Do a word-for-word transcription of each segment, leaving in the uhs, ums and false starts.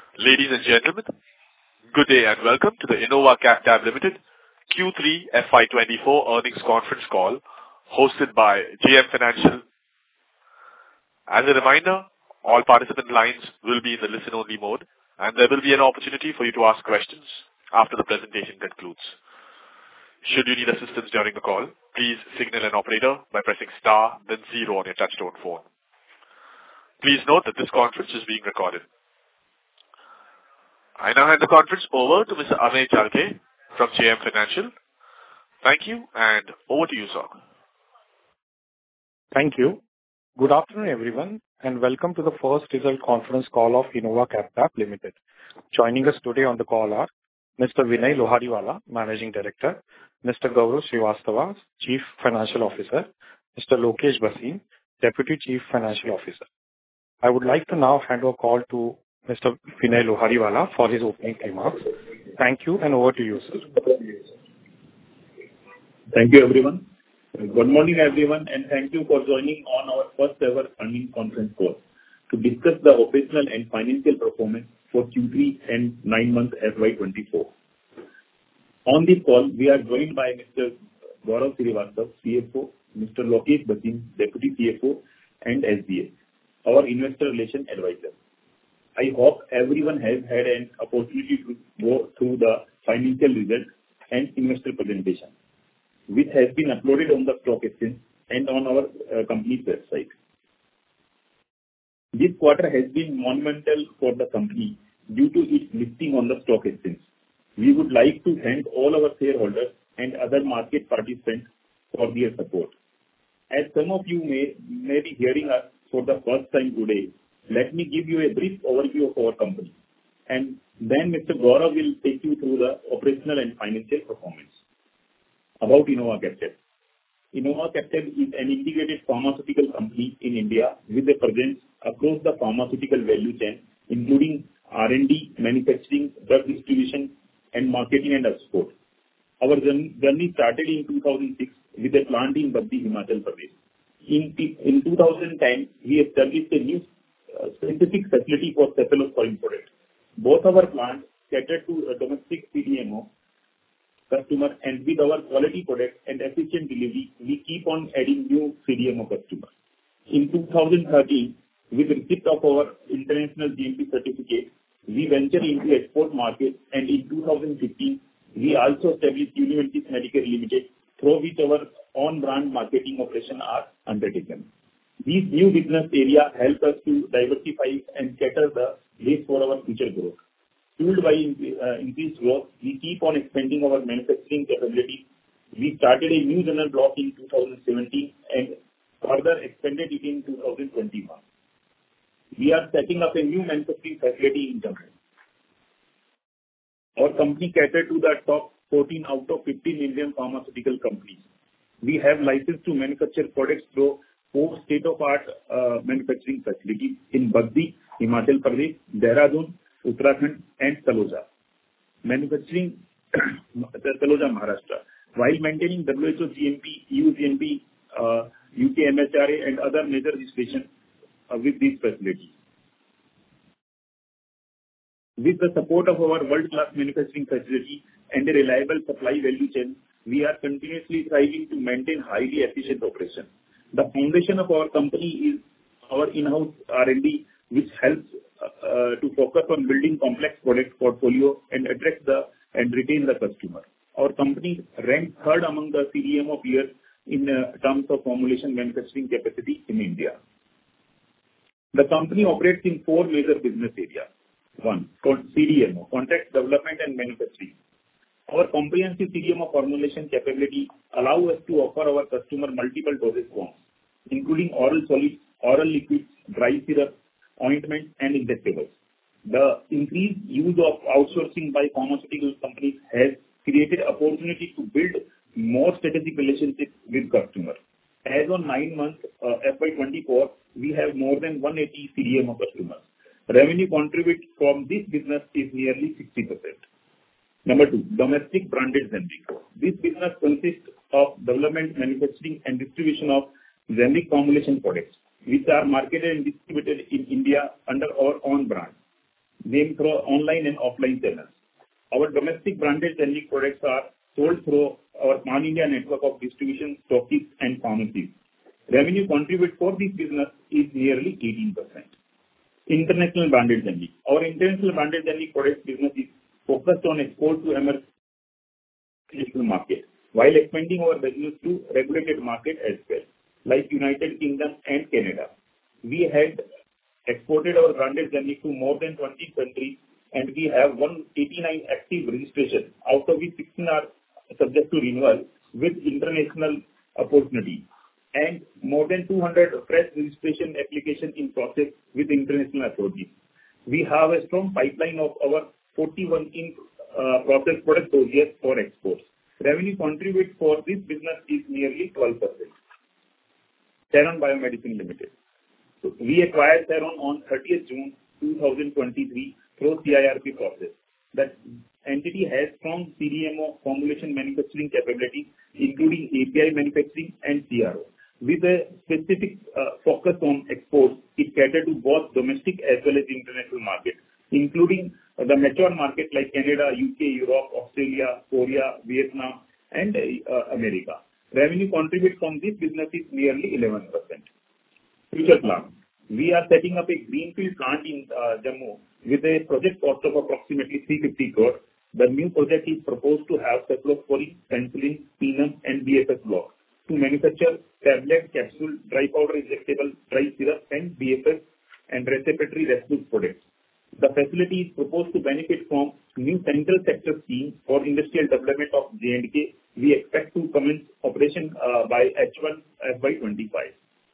Ladies and gentlemen, good day and welcome to the Innova Captab Limited Q three F Y twenty-four earnings conference call hosted by J M Financial. As a reminder, all participant lines will be in the listen-only mode, and there will be an opportunity for you to ask questions after the presentation concludes. Should you need assistance during the call, please signal an operator by pressing star then zero on your touchtone phone. Please note that this conference is being recorded. I now hand the conference over to Mister Amey Chalke from J M Financial. Thank you, and over to you, sir. Thank you. Good afternoon, everyone, and welcome to the first result conference call of Innova Captab Limited. Joining us today on the call are Mister Vinay Lohariwala, Managing Director, Mister Gaurav Srivastava, Chief Financial Officer, Mister Lokesh Bhasin, Deputy Chief Financial Officer. I would like to now hand over call to Mister Vinay Lohariwala for his opening remarks. Thank you, and over to you, sir. Thank you, everyone. Good morning, everyone, and thank you for joining on our first ever earnings conference call to discuss the operational and financial performance for Q three and nine months F Y twenty-four. On this call, we are joined by Mister Gaurav Srivastava, C F O, Mister Lokesh Bhasin, Deputy C F O, and S D A, our Investor Relations Advisor. I hope everyone has had an opportunity to go through the financial results and investor presentation, which has been uploaded on the stock exchange and on our uh, company's website. This quarter has been monumental for the company due to its listing on the stock exchange. We would like to thank all our shareholders and other market participants for their support. As some of you may, may be hearing us for the first time today, let me give you a brief overview of our company, and then Mister Gaurav will take you through the operational and financial performance. About Innova Captab. Innova Captab is an integrated pharmaceutical company in India with a presence across the pharmaceutical value chain, including R and D, manufacturing, drug distribution, and marketing and export. Our journey started in two thousand six with a plant in Baddi, Himachal Pradesh. In, in two thousand ten, we established a new uh, specific facility for cephalosporin product. Both our plants cater to a domestic C D M O customer, and with our quality product and efficient delivery, we keep on adding new C D M O customers. In two thousand thirteen, with receipt of our international G M P certificate, we ventured into export market, and in two thousand fifteen, we also established Univentis Medicare Limited, through which our own brand marketing operations are undertaken. These new business areas help us to diversify and cater the base for our future growth. Fueled by uh, increased growth, we keep on expanding our manufacturing capabilities. We started a new general block in two thousand seventeen and further expanded it in two thousand twenty-one. We are setting up a new manufacturing facility in Jammu. Our company caters to the top fourteen out of fifteen Indian pharmaceutical companies. We have license to manufacture products through four state-of-art uh, manufacturing facilities in Baddi, Himachal Pradesh, Dehradun, Uttarakhand, and Taloja. Manufacturing Taloja, Maharashtra, while maintaining W H O G M P, E U G M P, uh, U K M H R A, and other major registrations uh, with these facilities. With the support of our world-class manufacturing facility and a reliable supply value chain, we are continuously striving to maintain highly efficient operations. The foundation of our company is our in-house R and D, which helps uh, to focus on building complex product portfolio and attract the and retain the customer. Our company ranks third among the C D M O peers in uh, terms of formulation manufacturing capacity in India. The company operates in four major business areas. One, C D M O, contract development and manufacturing. Our comprehensive C D M O formulation capability allow us to offer our customer multiple dosage forms, including oral solids, oral liquids, dry syrup, ointments, and injectables. The increased use of outsourcing by pharmaceutical companies has created opportunity to build more strategic relationships with customers. As on nine months uh, F Y twenty-four, we have more than one hundred eighty C D M O customers. Revenue contribute from this business is nearly sixty percent. Number two, domestic branded generic. This business consists of development, manufacturing, and distribution of generic formulation products, which are marketed and distributed in India under our own brand. them through online and offline channels. Our domestic branded generic products are sold through our pan-India network of distribution, stockists, and pharmacies. Revenue contributed for this business is nearly eighteen percent. International branded generic. Our international branded generic products business is focused on export to emerging market, while expanding our business to regulated market as well, like United Kingdom and Canada. We had exported our branded generic to more than twenty countries, and we have one hundred eighty-nine active registrations, out of which sixteen are subject to renewal with international opportunity, and more than two hundred fresh registration applications in process with international authorities. We have a strong pipeline of our forty-one in uh, process product dossiers for exports. Revenue contributed for this business is nearly twelve percent. Theron Biomedicine Limited. So we acquired Theron on thirtieth June two thousand twenty-three through C I R P process. That entity has strong C D M O formulation manufacturing capability, including A P I manufacturing and C R O. With a specific uh, focus on exports, it caters to both domestic as well as international markets, including uh, the mature markets like Canada, U K, Europe, Australia, Korea, Vietnam, and uh, America. Revenue contributed from this business is nearly eleven percent. Future plan. We are setting up a greenfield plant in uh, Jammu with a project cost of approximately three hundred fifty crore. The new project is proposed to have cephalosporin, penicillin, peanut, and B F S blocks to manufacture tablet, capsule, dry powder injectable, dry syrup, and B F S and respiratory rescue products. The facility is proposed to benefit from new central sector scheme for industrial development of J and K. We expect to commence operation uh, by H one F Y twenty-five.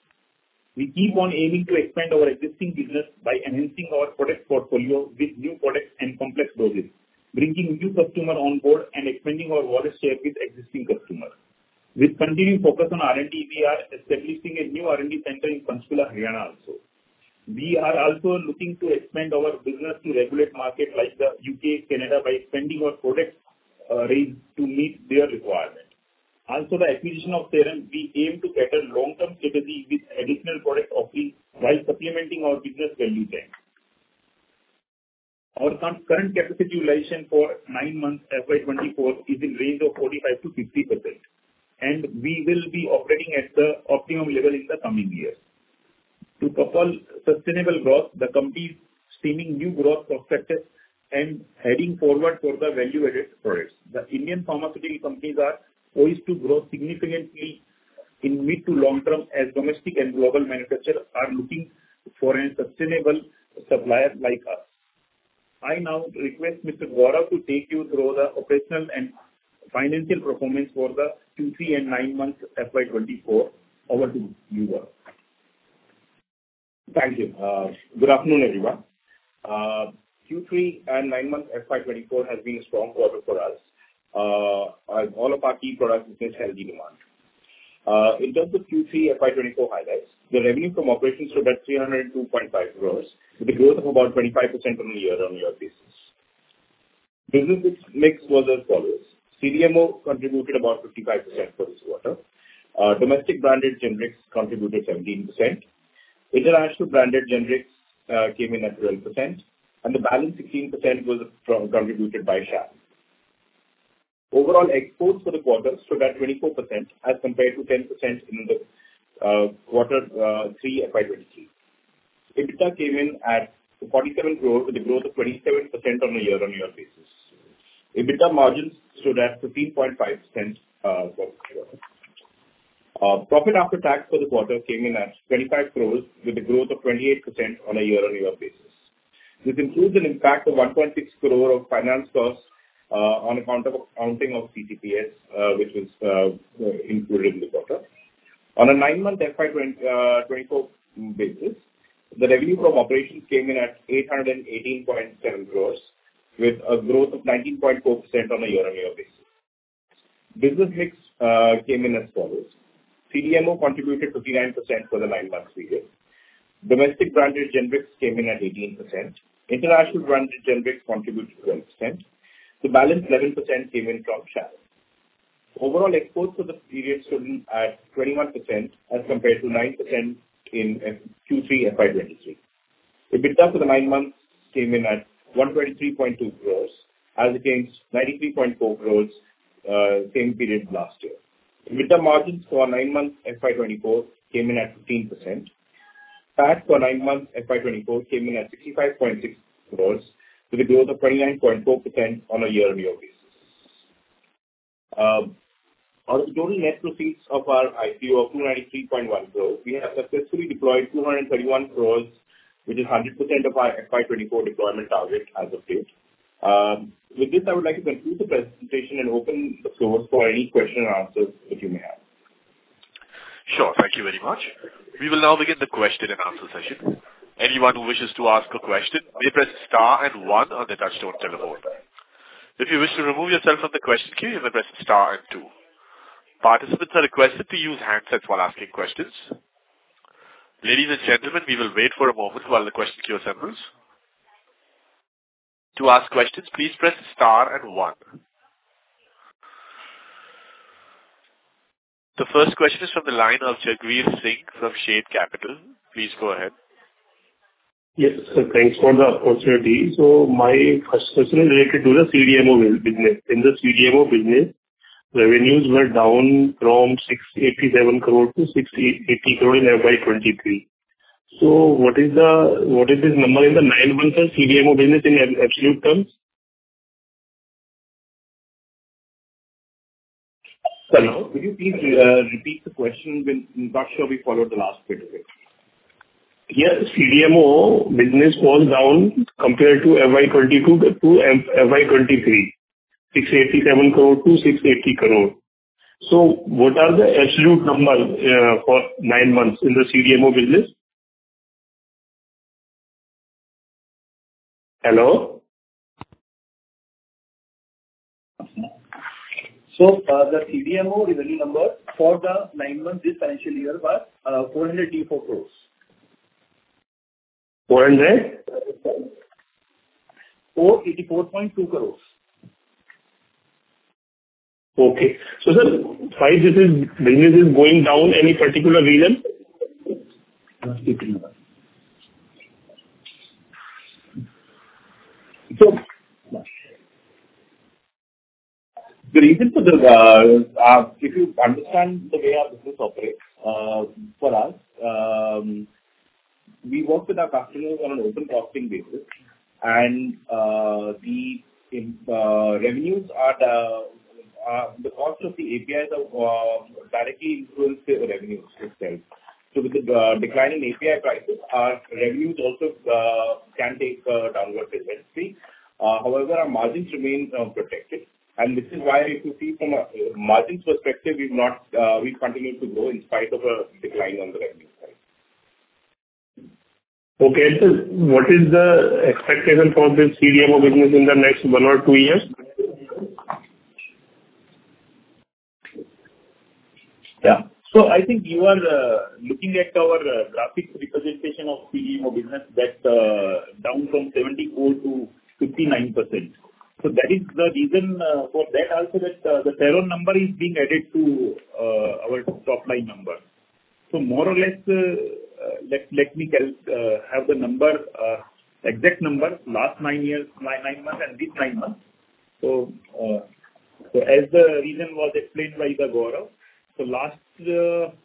We keep on aiming to expand our existing business by enhancing our product portfolio with new products and complex doses, bringing new customers on board and expanding our wallet share with existing customers. With continued focus on R and D, we are establishing a new R and D center in Panchkula, Haryana also. We are also looking to expand our business to regulated markets like the U K, Canada by expanding our product uh, range to meet their requirement. Also, the acquisition of Theron, we aim to cater long-term strategy with additional product offerings while supplementing our business value chain. Our current capacity utilization for nine months F Y twenty-four is in range of forty-five to fifty percent, and we will be operating at the optimum level in the coming years. To couple sustainable growth, the company is streaming new growth prospects and heading forward for the value-added products. The Indian pharmaceutical companies are poised to grow significantly in mid to long term as domestic and global manufacturers are looking for a sustainable supplier like us. I now request Mister Gaurav to take you through the operational and financial performance for the Q three and nine months F Y twenty-four. Over to you, Gaurav. Thank you. Uh, good afternoon, everyone. Uh, Q three and nine months F Y twenty-four has been a strong quarter for us. Uh, all of our key products witnessed healthy demand. Uh, in terms of Q three F Y twenty-four highlights, the revenue from operations stood at three hundred two point five crores, with a growth of about twenty-five percent on a year-on-year basis. Business mix was as follows. C D M O contributed about fifty-five percent for this quarter. Uh, domestic branded generics contributed seventeen percent. International branded generics uh, came in at twelve percent, and the balance sixteen percent was from, contributed by Shan. Overall exports for the quarter stood at twenty-four percent as compared to ten percent in the uh, quarter uh, three F Y twenty-three. EBITDA came in at forty-seven crore with a growth of twenty-seven percent on a year-on-year basis. EBITDA margins stood at fifteen point five percent uh, for the quarter. Uh, profit after tax for the quarter came in at twenty-five crores with a growth of twenty-eight percent on a year-on-year basis. This includes an impact of one point six crore of finance costs Uh, on account of accounting of C T P S, uh, which was uh, included in the quarter. On a nine-month F Y twenty-four basis, the revenue from operations came in at eight hundred eighteen point seven crores, with a growth of nineteen point four percent on a year-on-year basis. Business mix uh, came in as follows. C D M O contributed fifty-nine percent for the nine-month period. Domestic branded generics came in at eighteen percent. International branded generics contributed twelve percent. The balance eleven percent came in from Shan. Overall exports for the period stood at twenty-one percent as compared to nine percent in Q three F Y twenty-three. EBITDA for the nine months came in at one hundred twenty-three point two crores as against ninety-three point four crores uh, same period last year. EBITDA margins for nine months F Y twenty-four came in at fifteen percent. P A T for nine months F Y twenty-four came in at sixty-five point six crores with a growth of twenty-nine point four percent on a year-on-year basis. Um, Out of the total net proceeds of our I P O of two hundred ninety-three point one crores, we have successfully deployed two hundred thirty-one crores, which is one hundred percent of our F Y twenty-four deployment target as of date. Um, With this, I would like to conclude the presentation and open the floor for any question and answers that you may have. Sure. Thank you very much. We will now begin the question and answer session. Anyone who wishes to ask a question may press star and one on the touchtone telephone. If you wish to remove yourself from the question queue, you may press star and two. Participants are requested to use handsets while asking questions. Ladies and gentlemen, we will wait for a moment while the question queue assembles. To ask questions, please press star and one. The first question is from the line of Jagveer Singh from Shade Capital. Please go ahead. Yes, sir. Thanks for the opportunity. So my first question is related to the C D M O business. In the C D M O business, revenues were down from six hundred eighty-seven crore to six hundred eighty crore in F Y twenty-three. So what is the what is this number in the nine months of C D M O business in absolute terms? Sorry, could you please uh, repeat the question? I'm not sure we followed the last bit of it. Yes, C D M O business was down compared to F Y twenty-two to F Y twenty-three. six hundred eighty-seven crore to six hundred eighty crore. So what are the absolute numbers uh, for nine months in the C D M O business? Hello? So uh, the C D M O revenue number for the nine months this financial year was uh, four hundred eighty-four crores. four hundred? four hundred eighty-four point two crores. Okay. So, sir, why this is business is going down? Any particular reason? So, the reason for the, uh, uh, if you understand the way our business operates, uh, for us, um, we work with our customers on an open costing basis, and uh, the uh, revenues are the uh, the cost of the A P Is are uh, directly influence the revenues itself. So with the uh, declining A P I prices, our revenues also uh, can take a downward tendency. Uh, however, our margins remain uh, protected. And this is why, if you see from a margins perspective, we've not, uh, we've continued to grow in spite of a decline on the revenue side. Okay. So what is the expectation for this C D M O business in the next one or two years? Yeah. So I think you are uh, looking at our uh, graphic representation of C D M O business that uh, down from seventy-four to fifty-nine percent. So that is the reason uh, for that also, that uh, the Theron number is being added to uh, our top line number. So more or less, uh, uh, let let me cal- uh, have the number, uh, exact number, last nine years, nine, nine months and this nine months. So, uh, so as the reason was explained by the Gaurav, so last uh,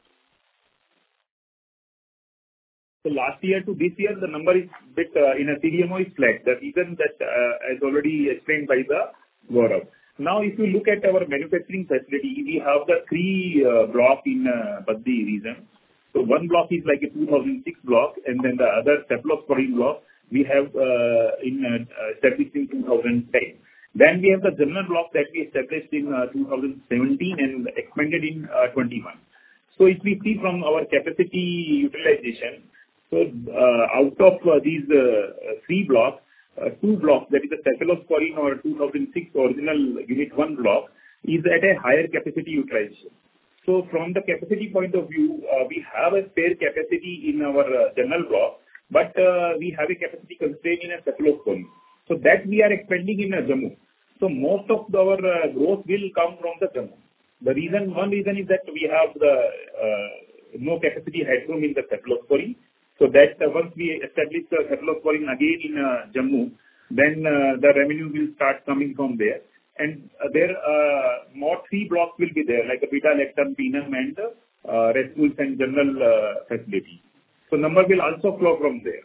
So last year to this year, the number is bit uh, in a C D M O is flat. The reason that uh, as already explained by the Gaurav. Now, if you look at our manufacturing facility, we have the three uh, block in uh, Baddi region. So one block is like a two thousand six block, and then the other cephalosporin block we have uh, in uh, established in two thousand ten. Then we have the general block that we established in uh, two thousand seventeen and expanded in uh, twenty-one. So if we see from our capacity utilization, so uh, out of uh, these uh, three blocks, uh, two blocks, that is the cephalosporin or two thousand six original unit one block, is at a higher capacity utilization. So from the capacity point of view, uh, we have a spare capacity in our uh, general block, but uh, we have a capacity constraint in a cephalosporin. So that we are expanding in a Jammu. So most of our uh, growth will come from the Jammu. The reason, one reason is that we have the uh, no capacity headroom in the cephalosporin. So that uh, once we establish the cephalosporin again in uh, Jammu, then uh, the revenue will start coming from there. And uh, there uh, more three blocks will be there, like a beta-lactam, peanut, and uh, rescues and general uh, facility. So number will also flow from there.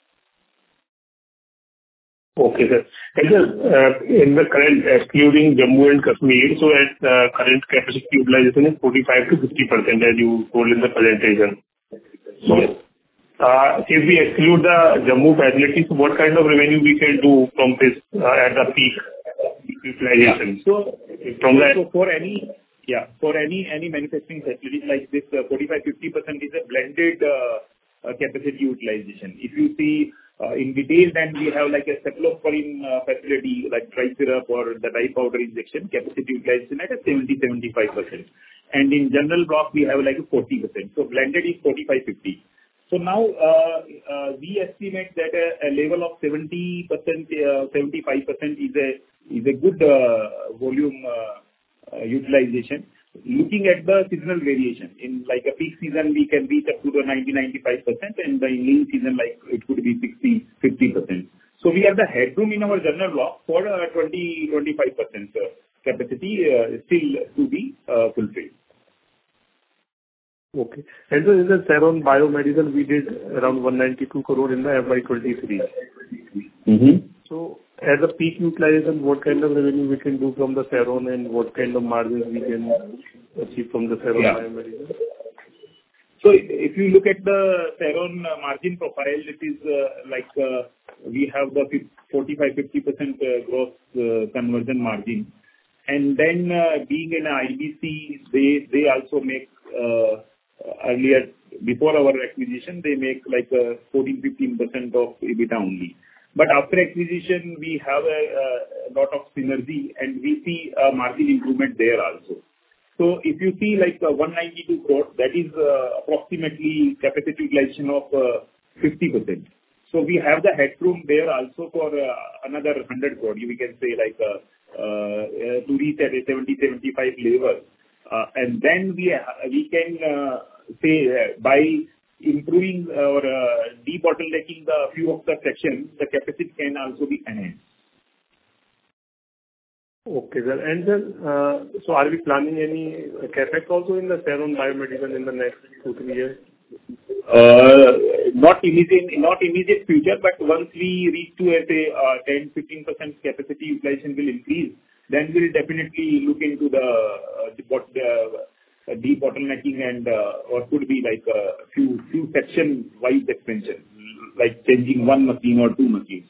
Okay, sir. And sir, uh, in the current, excluding Jammu and Kashmir, so at uh, current capacity utilization is forty-five to fifty percent, as you told in the presentation. So, Yes. uh, if we exclude the Jammu facility, so what kind of revenue we can do from this uh, at the peak utilization? Yeah. So, from that, so for any yeah for any any manufacturing facility like this, uh, forty-five to fifty percent is a blended uh, uh, capacity utilization. If you see uh, in detail, then we have like a cephalosporin uh, facility like dry syrup or the dry powder injection capacity utilization at a seventy to seventy-five percent. And in general block, we have like a forty percent. So blended is forty-five to fifty. So now uh, uh, we estimate that a, a level of seventy percent, uh, seventy-five percent is a is a good uh, volume uh, uh, utilization. Looking at the seasonal variation, in like a peak season, we can reach up to the ninety to ninety-five percent, and the lean season, like it could be sixty to fifty percent. So we have the headroom in our general block for uh, twenty to twenty-five percent uh, capacity uh, still to be uh, fulfilled. okay. And so in the Ceron Biomedical, we did around one hundred ninety-two crore in the F Y twenty-three. Mm-hmm. So at the peak utilization, what kind of revenue we can do from the Ceron, and what kind of margins we can achieve from the Ceron Yeah. Biomedical? So if you look at the Ceron uh, margin profile, it is uh, like uh, we have the forty-five to fifty percent uh, gross uh, conversion margin. And then uh, being in a I B C, they they also make uh, earlier, before our acquisition, they make like uh, fourteen to fifteen percent of EBITDA only. But after acquisition, we have a, a lot of synergy, and we see a margin improvement there also. So if you see like uh, one hundred ninety-two crore, that is uh, approximately capacity utilization of uh, fifty percent. So we have the headroom there also for uh, another one hundred crore. We can say like uh, uh, uh, to reach at a seventy to seventy-five level. Uh, and then we ha- we can uh, say uh, by improving or uh, debottlenecking the few of the sections, the capacity can also be enhanced. Okay, sir. And then, uh, so are we planning any CapEx also in the Ceron Biomedical in the next two, three years? Uh, Not immediate, not immediate future, but once we reach to a, say, uh, ten to fifteen percent capacity utilization will increase, then we'll definitely look into the uh, debot- uh, debottlenecking and uh, or could be like a few few section-wise expansion, like changing one machine or two machines,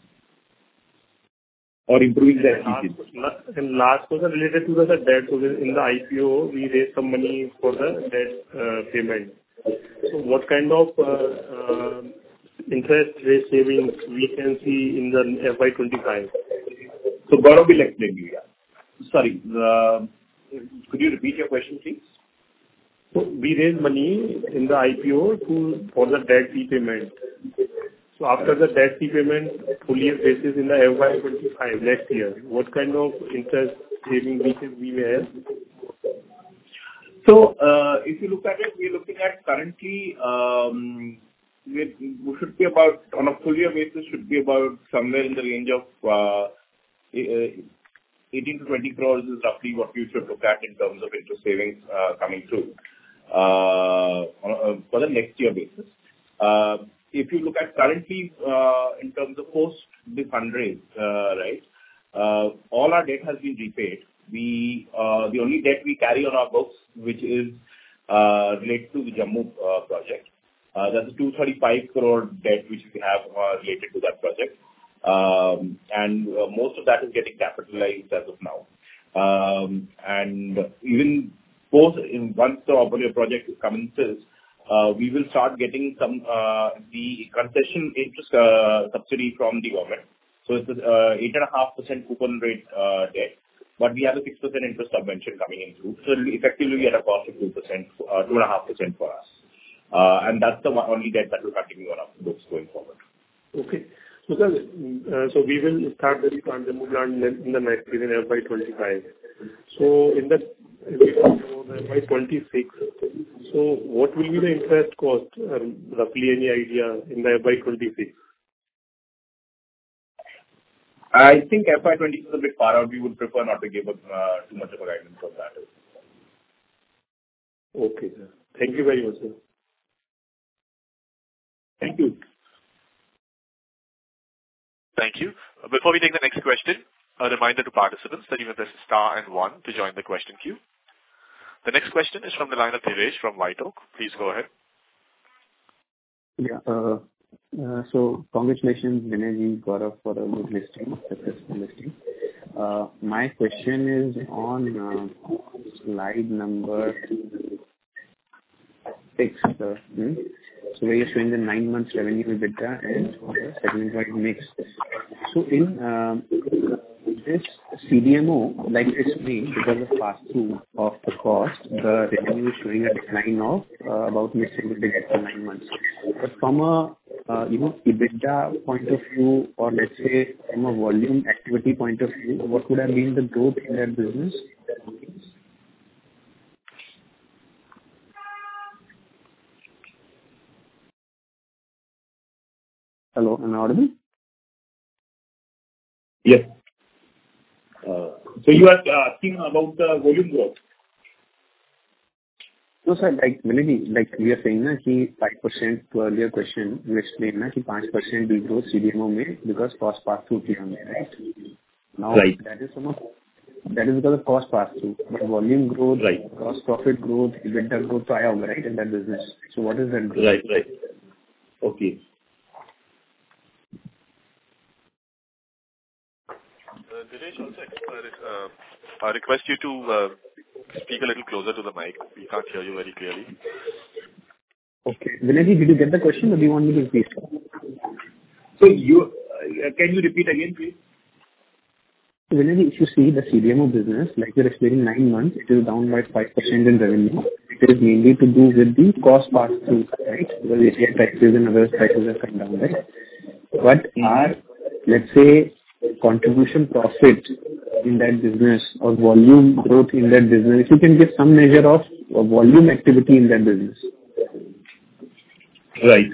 or improving the efficiency. Last, and last question related to the debt. So in the I P O, we raised some money for the debt uh, payment. So what kind of uh, uh, interest rate savings we can see in the F Y twenty-five? So Gaurav will explain you. Yeah. Sorry, uh, could you repeat your question, please? So we raised money in the I P O to for the debt repayment. So after the debt repayment, full year basis in the F Y twenty-five next year, what kind of interest saving we can we may have? So, uh, if you look at it, we're looking at currently, um, we we should be about, on a full year basis, should be about somewhere in the range of uh, eighteen to twenty crores is roughly what you should look at in terms of interest savings uh, coming through uh, on a- for the next year basis. Uh, If you look at currently, uh, in terms of post the fundraise, uh, right, uh, all our debt has been repaid. We, uh, the only debt we carry on our books, which is uh, related to the Jammu uh, project, uh, that's a two hundred thirty-five crore debt which we have uh, related to that project. Um, and uh, most of that is getting capitalized as of now. Um, and even post, in, once the operator project commences, uh, we will start getting some uh, the concession interest uh, subsidy from the government. So it's uh, eight point five percent coupon rate uh, debt, but we have a six percent interest subvention coming in through. So it'll effectively at a cost of two percent, uh, two point five percent for us. Uh, and that's the one, only debt that will continue on our books going forward. Okay. So, sir, uh, so we will start the plant Jammu plant in the next year in F Y twenty-five. So in the F Y twenty-six, so what will be the interest cost, um, roughly any idea in the F Y twenty-six? I think F Y twenty is a bit far out. We would prefer not to give uh, too much of a guidance on that. Okay, sir. Thank you very much, sir. Thank you. Thank you. Before we take the next question, a reminder to participants that you may press star and one to join the question queue. The next question is from the line of Dhiresh from White Oak. Please go ahead. Yeah. Uh, uh, so congratulations, Vinay, Gaurav, for a good listing, successful listing. Uh, my question is on uh, slide number six. Uh, hmm? So where you're showing the nine months revenue EBITDA and the segment-wide mix. So in um, this C D M O, like explained, because of pass-through of the cost, the revenue is showing a decline of uh, about mid-single digit for nine months. But from a uh, you know EBITDA point of view, or let's say from a volume activity point of view, what would have been the growth in that business? Hello, am I audible? Yes. Uh, so you are uh, asking about the volume growth? No, sir, like, Vinay, like we are saying, na, ki five percent to earlier question, you explained na, ki five percent degrowth C D M O mein because cost pass-through kiya humne, right? Now, right. that is from a, that is because of cost pass-through. But volume growth, right. cost profit growth, EBITDA growth to aaya hoga, right, in that business. So what is that growth? Right, right. Okay. Uh, Dinesh, also, uh, I request you to uh, speak a little closer to the mic. We can't hear you very clearly. Okay. Vinay, did you get the question or do you want me to repeat? So you, uh, can you repeat again, please? Vinay, if you see the C D M O business, like you're explaining nine months, it is down by five percent in revenue. It is mainly to do with the cost pass-through, right? Because A P I prices and other prices have come down, right? But mm-hmm. our, let's say, contribution profit in that business or volume growth in that business, if you can give some measure of volume activity in that business. Right.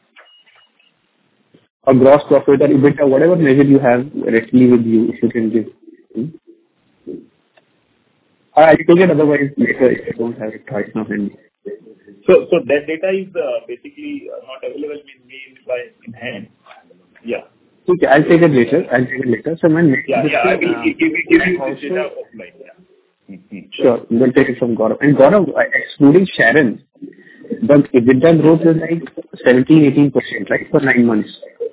Or gross profit or EBITDA, whatever measure you have directly with you, if you can give. Hmm? I'll take it otherwise later if you don't have it right now. So, so that data is uh, basically uh, not available with me by in hand. Yeah. Okay, I'll take it later. I'll take it later. So my next yeah, yeah, I will uh, give, give, give you also, this data offline. Yeah. Mm-hmm. Sure, we'll take it from Gaurav. And Gaurav, excluding Sharon, the EBITDA growth is like seventeen, eighteen percent, right, for nine months.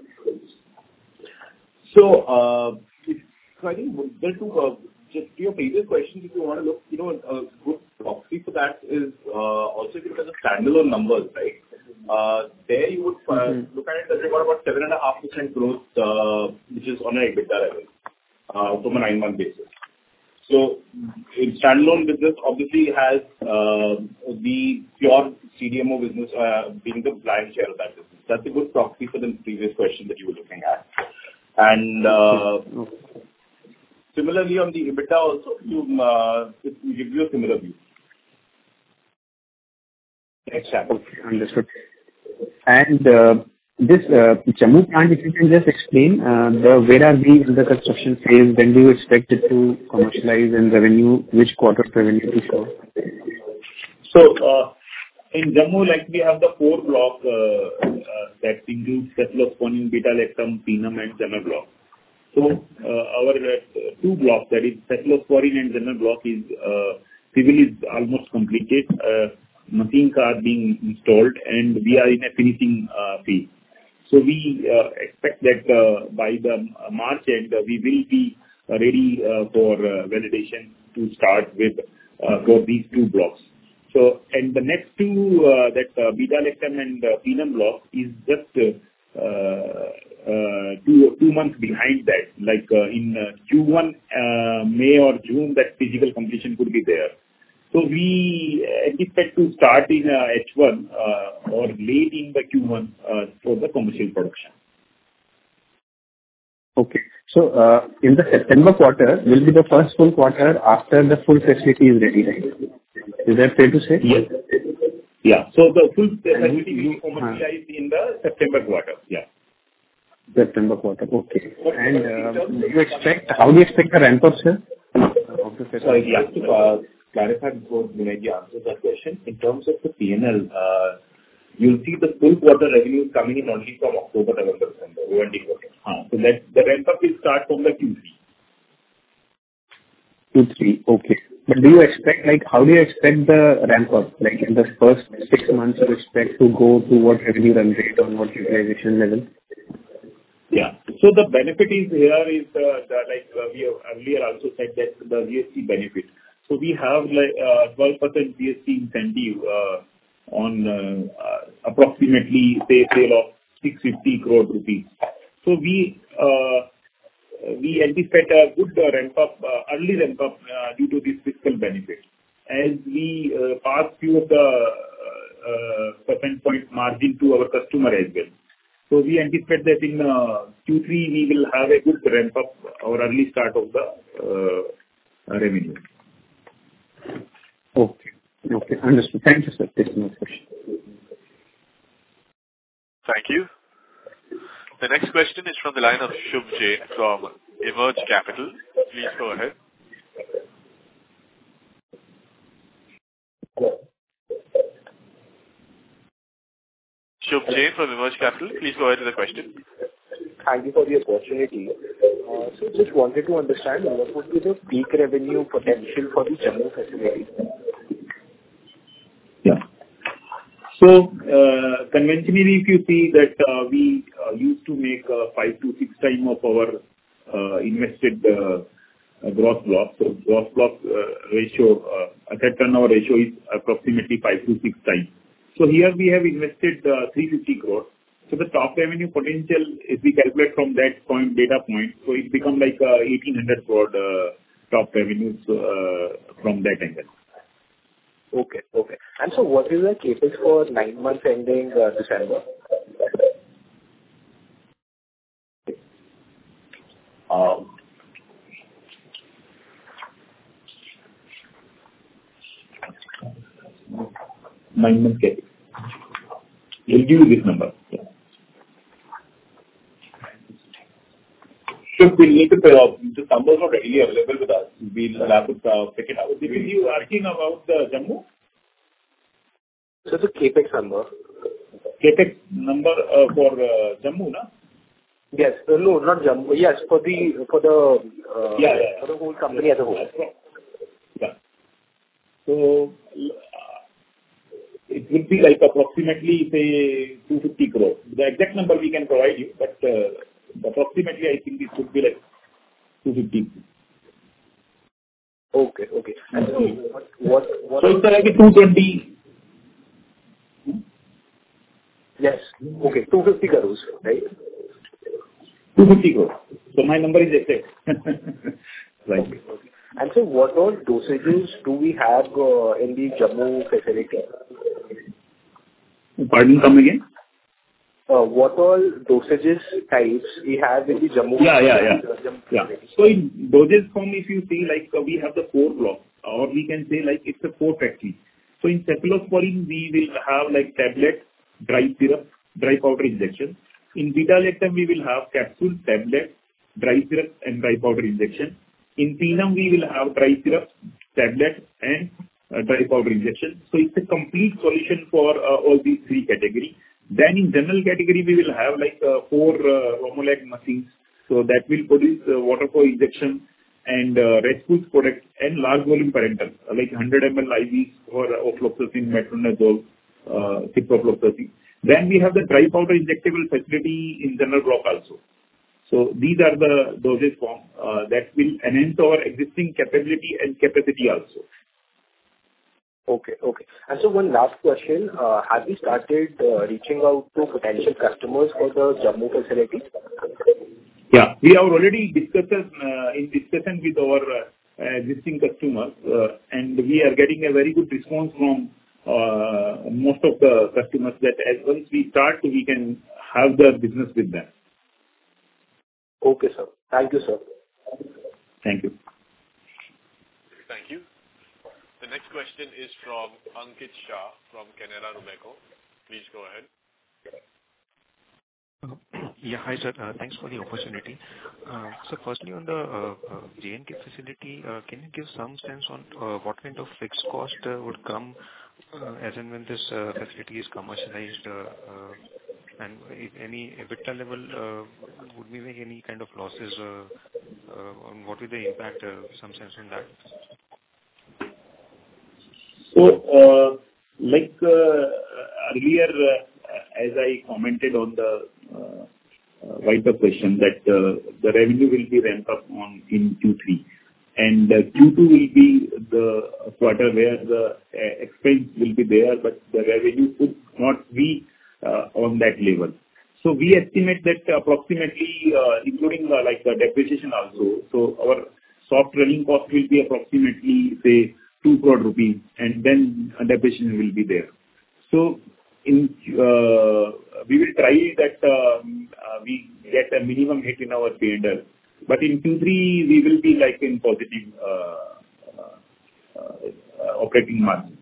So, uh, so I think there to uh, just to your previous questions, if you want to look, you know, a good proxy for that is uh, also if you look at the standalone numbers, right? Uh, there you would uh, mm-hmm. look at it that we got about seven and a half percent growth, uh, which is on an EBITDA level uh, from a nine-month basis. So, in standalone business, obviously has uh, the pure C D M O business uh, being the lion's share of that business. That's a good proxy for the previous question that you were looking at. And uh, similarly on the EBITDA also, you, uh, it will give you a similar view. Next chapter. Okay, understood. And uh, this uh, Jammu plant, if you can just explain, uh, the where are we in the construction phase? When do you expect it to commercialize and revenue? Which quarter revenue to show? So uh, in Jammu, like we have the four block uh, uh, that includes cephalosporin, beta-lactam, peanut, and Zemer block. So uh, our uh, two blocks, that is cephalosporin and Zemer block, is uh, civil is almost completed. Uh, machines are being installed and we are in a finishing uh, phase. So we uh, expect that uh, by the March end uh, we will be uh, ready uh, for uh, validation to start with uh, for these two blocks. So and the next two uh, that uh, beta-lactam and uh, peanut block is just uh, uh, two two months behind that. Like uh, in uh, Q one uh, May or June, that physical completion could be there. So we expect to start in uh, H one uh, or late in the Q one uh, for the commercial production. Okay. So uh, in the September quarter will be the first full quarter after the full facility is ready, right? Is that fair to say? Yes. Yeah. So the full facility will be commercialized in the September quarter. Yeah. September quarter. Okay. And uh, do you expect, how do you expect the ramp up, sir? Of the facility? Sorry, just to uh, clarify before Vinay answers that question. In terms of the P and L, uh, you'll see the full quarter revenue coming in only from October, November, December, O and D quarter. Uh, so that the ramp up will start from the Q three. Q three, okay. But do you expect, like, how do you expect the ramp up? Like, in the first six months, you expect to go to what revenue run rate on what utilization level? Yeah. So the benefit is here is uh, the, like uh, we have earlier also said that the G S T benefit. So we have like uh, twelve percent G S T incentive uh, on uh, uh, approximately say sale of six hundred fifty crore rupees. So we uh, we anticipate a good uh, ramp up, uh, early ramp up uh, due to this fiscal benefit. As we uh, pass few of the uh, uh, percent point margin to our customer as well. So we anticipate that in uh, Q three we will have a good ramp up or early start of the uh, revenue. Okay. Okay. Understood. Thank you, sir. This is my question. Thank you. The next question is from the line of Shubh Jain from Emerge Capital. Please go ahead. Shubh Jain from Emerge Capital. Please go ahead with the question. Thank you for the opportunity. Uh, so just wanted to understand what would be the peak revenue potential for the Jammu facility? Yeah. So, uh, conventionally, if you see that uh, we uh, used to make uh, five to six times of our uh, invested uh, uh, gross block. So, gross block uh, ratio, uh, asset turnover ratio is approximately five to six times. So, here we have invested uh, three hundred fifty crore. So, the top revenue potential, if we calculate from that point, data point, so it becomes like uh, eighteen hundred crore uh, top revenues uh, from that angle. Okay. Okay. And so what is the CapEx for nine months ending uh, December? Um, nine months CapEx. We'll give you this number. Yeah. So we need to pay off. The numbers are readily available with us. We'll have to uh, pick it up. This is you asking about the Jammu? So the CapEx number. CapEx number uh, for uh, Jammu, na? Yes. Uh, no, not Jammu. Yes, for the for the uh, yeah, yeah, yeah. for the whole company as a whole. Yeah. So uh, it will be like approximately say two hundred fifty crore. The exact number we can provide you, but uh, approximately I think it should be like two hundred fifty. Okay. Okay. And so what what, what so it's like a two hundred twenty. Yes. Okay. two hundred fifty crores, right? two hundred fifty crore. So my number is exact. Right. Okay. Okay. And so what all dosages do we have uh, in the Jammu facility? Pardon, come again? Uh, what all dosages types we have in the Jammu Yeah, yeah, yeah. Jammu yeah. facility? So in dosage form, if you see, like uh, we have the four blocks, or we can say like it's a four factory. So in cephalosporin, we will have like tablet, dry syrup, dry powder injection. In beta-lactam, we will have capsule, tablet, dry syrup, and dry powder injection. In Penam, we will have dry syrup, tablet, and uh, dry powder injection. So it's a complete solution for uh, all these three categories. Then in general category, we will have like uh, four uh, Romolag machines. So that will produce uh, water flow injection and uh, Respules product and large volume parental, uh, like one hundred milliliters I Vs for uh, ofloxacin, metronidazole, uh, ciprofloxacin. Then we have the dry powder injectable facility in general block also. So these are the dosage form uh, that will enhance our existing capability and capacity also. Okay. Okay. And so one last question. Uh, have you started uh, reaching out to potential customers for the Jammu facility? Yeah. We have already discussed uh, in discussion with our uh, existing customers, uh, and we are getting a very good response from uh, most of the customers that as once we start, we can have the business with them. Okay, sir. Thank you, sir. Thank you. Thank you. The next question is from Ankit Shah from Canara Robeco. Please go ahead. Yeah. Hi, sir. Uh, Thanks for the opportunity. Uh, So firstly, on the uh, uh, J and K facility, uh, can you give some sense on uh, what kind of fixed cost uh, would come uh, as and when this uh, facility is commercialized, uh, uh, and if any EBITDA level, uh, would we make any kind of losses, uh, uh, on what will the impact, uh, some sense on that? So, uh, like uh, earlier, uh, as I commented on the uh, uh, write-up question, that uh, the revenue will be ramped up on in Q three, and uh, Q two will be the quarter where the uh, expense will be there, but the revenue could not be uh, on that level. So we estimate that approximately, uh, including uh, like the depreciation also, so our soft running cost will be approximately, say, two crore rupees, and then a depreciation will be there. So in uh, we will try that um, uh, we get a minimum hit in our P and L, but in Q three we will be like in positive uh, uh, uh, operating margin.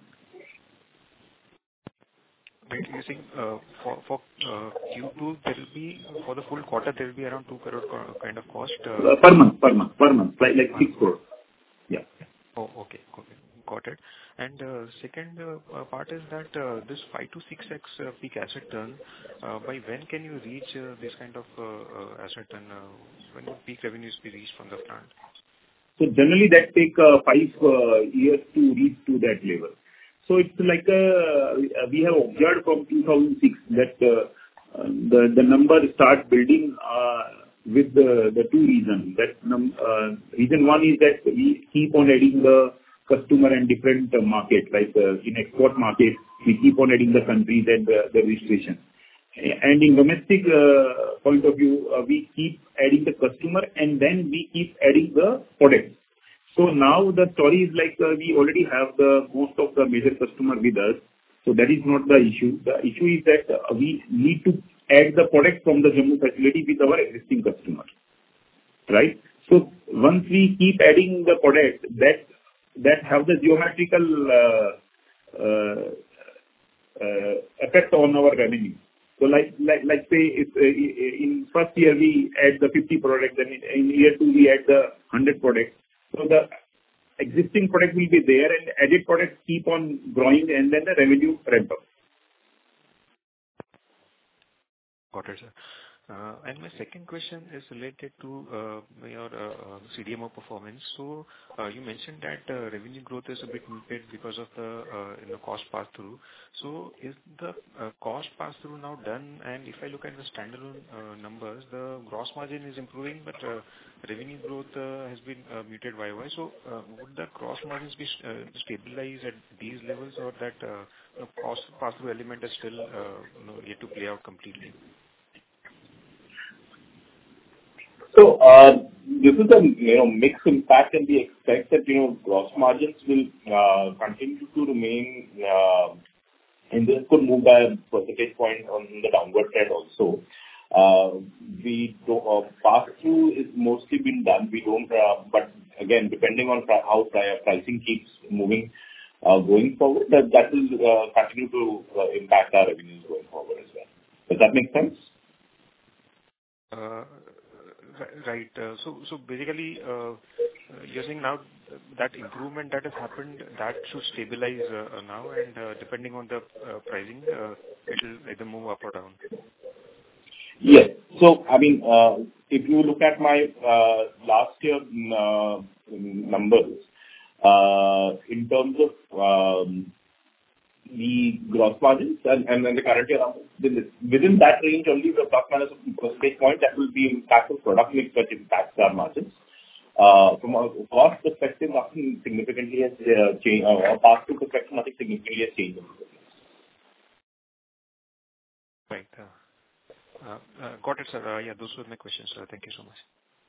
Right. You're saying, uh, for for uh, Q two, there will be, for the full quarter, there will be around two crore co- kind of cost? uh, Uh, Per month, per month, per month, like like six crore. Yeah. Oh, okay. Okay. Got it. And uh, second uh, uh, part is that uh, this five to six x uh, peak asset turn, uh, by when can you reach uh, this kind of uh, uh, asset turn? uh, When would peak revenues be reached from the plant? So generally that take uh, five uh, years to reach to that level. So it's like uh, we have observed from two thousand six that uh, uh, the the number start building uh, with the the two reasons. That num- uh, reason one is that we keep on adding the customer and different uh, market, like uh, in export market, we keep on adding the countries and the the registration. And in domestic uh, point of view, uh, we keep adding the customer and then we keep adding the products. So now the story is like uh, we already have the most of the major customer with us. So that is not the issue. The issue is that uh, we need to add the product from the Jammu facility with our existing customers, right? So once we keep adding the product, that that have the geometrical uh, uh, uh, effect on our revenue. So like, like, like say, if uh, in first year we add the fifty products, then in, in year two we add the one hundred products. So the existing product will be there and added products keep on growing and then the revenue ramp up. Got it, sir. Uh, And my second question is related to uh, your uh, uh, C D M O performance. So, uh, you mentioned that uh, revenue growth is a bit muted because of the, uh, you know, cost pass-through. So is the uh, cost pass-through now done? And if I look at the standalone uh, numbers, the gross margin is improving, but uh, revenue growth uh, has been uh, muted Y O Y. So, uh, would the gross margins be uh, stabilized at these levels, or that uh, the cost pass-through element is still, uh, you know, yet to play out completely? So, uh, this is a, you know, mixed impact, and we expect that, you know, gross margins will uh, continue to remain, uh, and this could move by a percentage point on the downward trend also. Uh, We do, uh, pass-through is mostly been done. We don't, uh, but again, depending on pri- how pri- pricing keeps moving, uh, going forward, that that will uh, continue to uh, impact our revenues going forward as well. Does that make sense? Uh, Right. Uh, So so basically, uh, you're saying now that improvement that has happened, that should stabilize uh, now, and uh, depending on the uh, pricing, uh, it will either move up or down. Yes. So, I mean, uh, if you look at my uh, last year uh, numbers, uh, in terms of um, the gross margins and and then the current year numbers, within within that range only, the plus minus a percentage point, that will be impact of product mix that impacts our margins. Uh, From a cost perspective, nothing significantly has uh, changed, or or pass-through perspective, nothing significantly has changed in the business. Right. uh, uh, uh, Got it, sir. Uh, Yeah, those were my questions, sir. Thank you so much.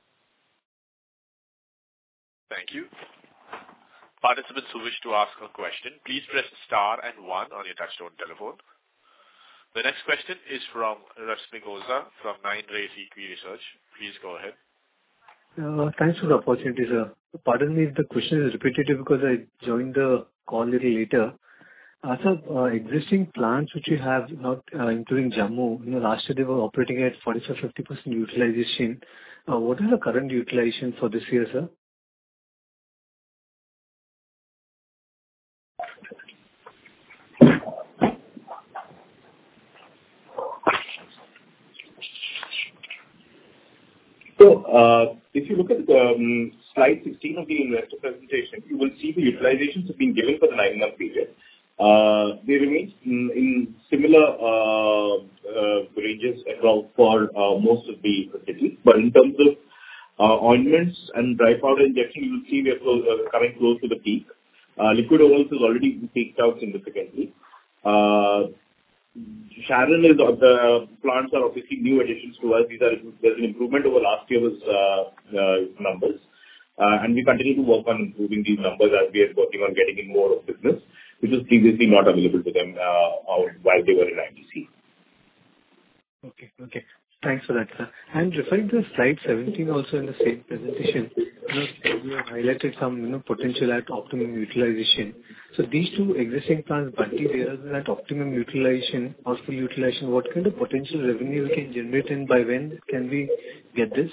Thank you. Participants who wish to ask a question, please press star and one on your touchtone telephone. The next question is from Rashmi Goza from Nine Rays Equi Research. Please go ahead. Uh, Thanks for the opportunity, sir. Pardon me if the question is repetitive because I joined the call a little later. So, uh, existing plants which you have, not uh, including Jammu, you know, last year they were operating at forty-five to fifty percent utilization. Uh, What is the current utilization for this year, sir? So, uh, if you look at um, slide sixteen of the investor presentation, you will see the utilizations have been given for the nine-month period. Uh, They remain in in similar uh, uh, ranges across for uh, most of the facilities. But in terms of uh, ointments and dry powder injection, you will see we are close, uh, coming close to the peak. Uh, Liquid orals has already peaked out significantly. Uh, Sharon is uh, the plants are obviously new additions to us. These are There's an improvement over last year's uh, uh, numbers. Uh, and we continue to work on improving these numbers as we are working on getting in more of business, which was previously not available to them uh, while they were in I T C. Okay. Okay. Thanks for that, sir. And referring to slide seventeen also in the same presentation, you know, you have highlighted some, you know, potential at optimum utilization. So these two existing plants, Baddi, they are at optimum utilization or full utilization. What kind of potential revenue we can generate, and by when can we get this?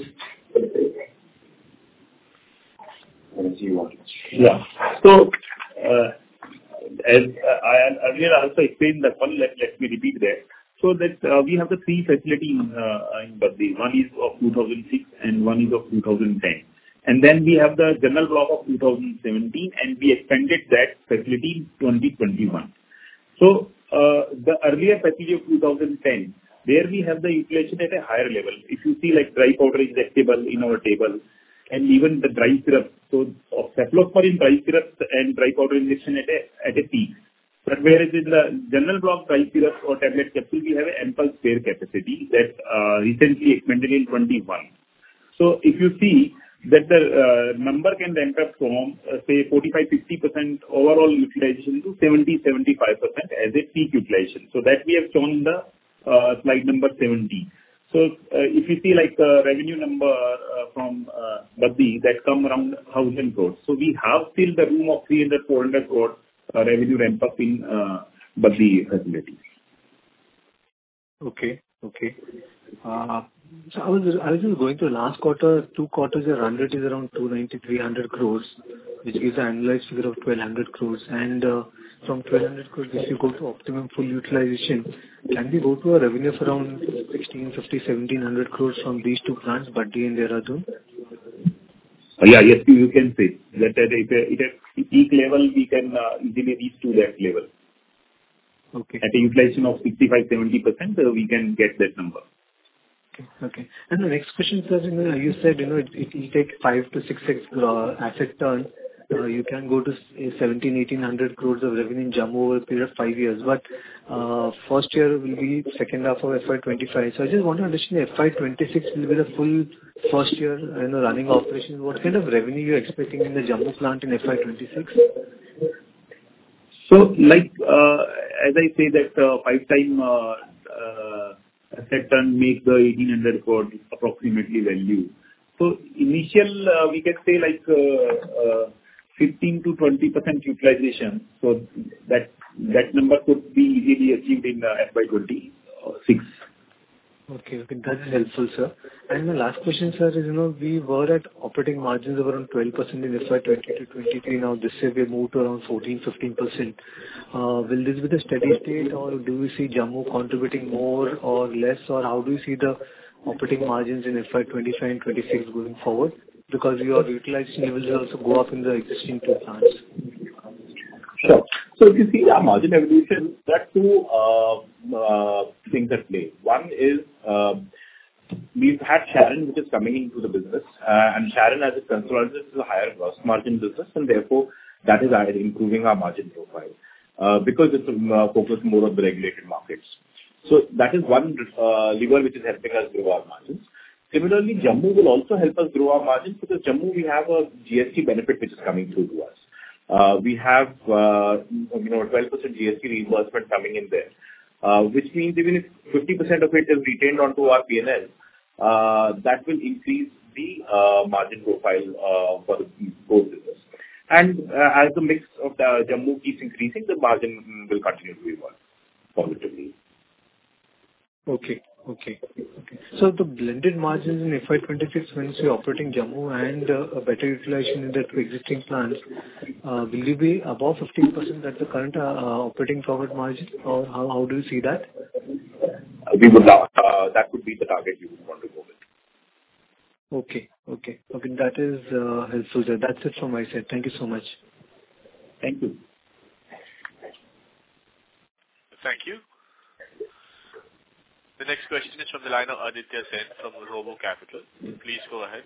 Yeah. So, uh, as uh, I earlier also explained that one, let let me repeat that. So that uh, we have the three facilities in uh, in Baddi. One is of two thousand six and one is of two thousand ten. And then we have the general block of two thousand seventeen, and we expanded that facility in twenty twenty-one. So, uh, the earlier facility of two thousand ten, there we have the utilization at a higher level. If you see like dry powder injectable in our table, and even the dry syrup, so of cephalosporin dry syrups and dry powder injection at a at a peak. But whereas in the general block dry syrup or tablet capsule, we have an ample spare capacity that uh, recently expanded in twenty-one. So if you see that the uh, number can ramp up from uh, say forty-five to fifty percent overall utilization to seventy to seventy-five percent as a peak utilization. So that we have shown in the uh, slide number seventy. So uh, if you see like the uh, revenue number uh, from uh, Baddi, that come around one thousand crores. So we have still the room of three hundred to four hundred crores uh, revenue ramp up in uh, Baddi facility. Okay. Okay. Uh, So I was I was just going through last quarter, two quarters, your run rate is around two ninety to three hundred crores, which gives an annualized figure of twelve hundred crores. And uh, from twelve hundred crores, if you go to optimum full utilization, can we go to a revenue of around sixteen fifty, seventeen hundred crores from these two plants, Baddi and Dehradun? Uh, yeah, yes, you, you can say that at a, at a peak level, we can uh, easily reach to that level. Okay. At a utilization of sixty-five to seventy percent, uh, we can get that number. Okay. Okay. And the next question, sir, you know, you said, you know, it it will take five to six x uh, asset turn. Uh, You can go to seventeen, eighteen hundred crores of revenue in Jammu over a period of five years. But uh, first year will be second half of F Y twenty-five. So I just want to understand, F Y twenty-six will be the full first year, you know, running operations. What kind of revenue you are expecting in the Jammu plant in F Y twenty-six? So, like, uh, as I say that uh, five-time uh, uh, asset turn make the eighteen hundred crore approximately value. So initial, uh, we can say like uh, uh, fifteen to twenty percent utilization. So that that number could be easily achieved in uh, F Y twenty-six. Okay, okay, that is helpful, sir. And the last question, sir, is, you know, we were at operating margins of around twelve percent in F Y twenty to twenty-three. Now this year we moved to around fourteen, fifteen percent. Uh, will this be the steady state, or do we see Jammu contributing more or less, or how do you see the operating margins in F Y twenty-five and twenty-six going forward? Because your utilization levels will also go up in the existing two plants. Sure. So if you see our margin evolution, there are two uh, uh, things at play. One is uh, we've had Sharon, which is coming into the business, uh, and Sharon as a consolidated is a higher gross margin business, and therefore that is improving our margin profile uh, because it's uh, focused more on the regulated markets. So that is one uh, lever which is helping us grow our margins. Similarly, Jammu will also help us grow our margins because Jammu we have a G S T benefit which is coming through to us. Uh, we have, uh, you know, twelve percent G S T reimbursement coming in there, uh, which means even if fifty percent of it is retained onto our P and L, uh, that will increase the uh, margin profile uh, for the both business. And uh, as the mix of the Jammu keeps increasing, the margin will continue to evolve positively. Okay. Okay. Okay. So the blended margins in F Y twenty-six, when you're operating Jammu and uh, a better utilization in the two existing plants, uh, will you be above fifteen percent at the current uh, operating profit margin, or how how do you see that? Uh, We would uh, uh, that would be the target we would want to go with. Okay. Okay. Okay. That is uh, helpful, sir. That's it from my side. Thank you so much. Thank you. Thank you. The next question is from the line of Aditya Sen from Robo Capital. Please go ahead.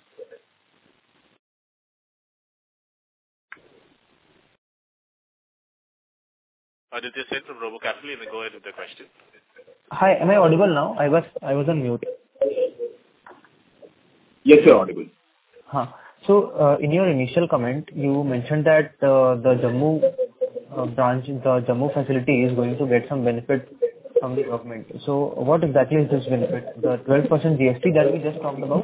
Aditya Sen from Robo Capital, you may go ahead with the question. Hi, am I audible now? I was I was on mute. Yes, you're audible. Huh. So, uh, in your initial comment, you mentioned that uh, the Jammu uh, branch, the Jammu facility is going to get some benefit from the government. So, what exactly is this benefit? The twelve percent G S T that we just talked about?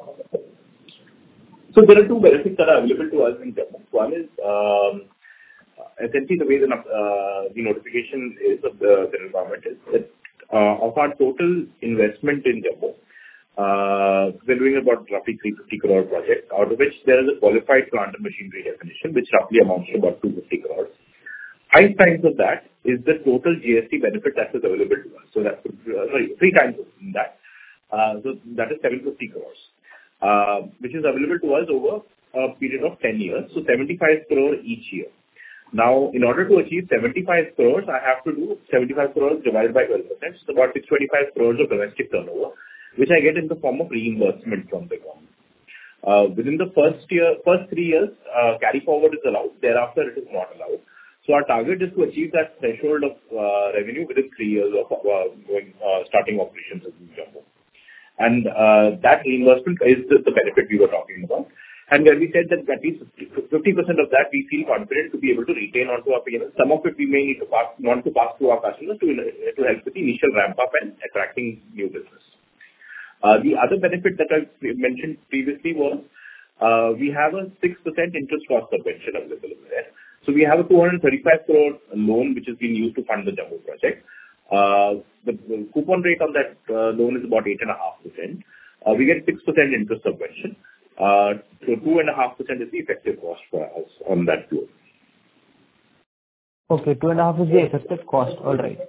So, there are two benefits that are available to us in Jammu. One is um, essentially the way the, uh, the notification is of the central government is that uh, of our total investment in Jammu, uh, we're doing about roughly three hundred fifty crore project, out of which there is a qualified plant and machinery definition, which roughly amounts to about two hundred fifty crores. Five times of that is the total G S T benefit that is available to us. So that could, uh, sorry, three times of that. Uh, so that is seven hundred fifty crores, uh, which is available to us over a period of ten years. So seventy-five crore each year. Now, in order to achieve seventy-five crores, I have to do seventy-five crores divided by twelve percent. So about six hundred twenty-five crores of domestic turnover, which I get in the form of reimbursement from the government. Uh, within the first year, first three years, uh, carry forward is allowed. Thereafter, it is not allowed. So our target is to achieve that threshold of uh, revenue within three years of uh, going uh, starting operations in Jammu. And uh, that reimbursement is the, the benefit we were talking about. And when we said that at least fifty percent of that we feel confident to be able to retain onto our P and L. Some of it we may need to pass, want to pass to our customers to, to help with the initial ramp up and attracting new business. Uh, the other benefit that I mentioned previously was uh, we have a six percent interest cost subvention available there. So we have a two hundred thirty-five crore loan which is being used to fund the Jammu project. Uh, the, the coupon rate on that uh, loan is about eight point five percent. Uh, we get six percent interest subvention. Uh, so two point five percent is the effective cost for us on that loan. Okay, two and a half is the effective cost. All right.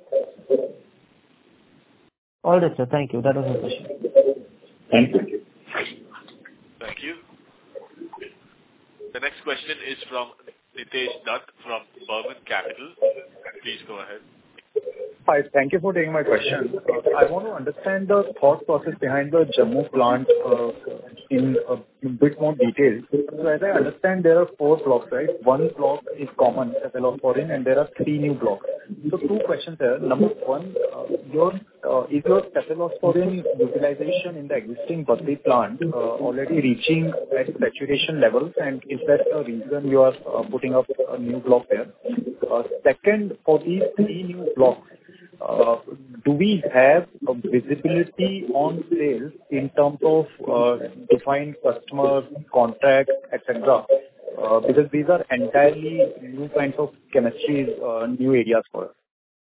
All right, sir. Thank you. That was my question. Thank you. Thank you. The next question is from Nitesh Dutt from Burman Capital. Please go ahead. Hi, thank you for taking my question. Uh, I want to understand the thought process behind the Jammu plant uh, in a bit more detail. So as I understand, there are four blocks, right? One block is common, cephalosporin, and there are three new blocks. So two questions there. Number one, uh, your uh, is your cephalosporin utilization in the existing Baddi plant uh, already reaching at saturation levels, and is that the reason you are uh, putting up a new block there? Uh, second, for these three new blocks, Uh, do we have a visibility on sales in terms of uh, defined customer contracts, et cetera? Uh, because these are entirely new kinds of chemistries, uh, new areas for us.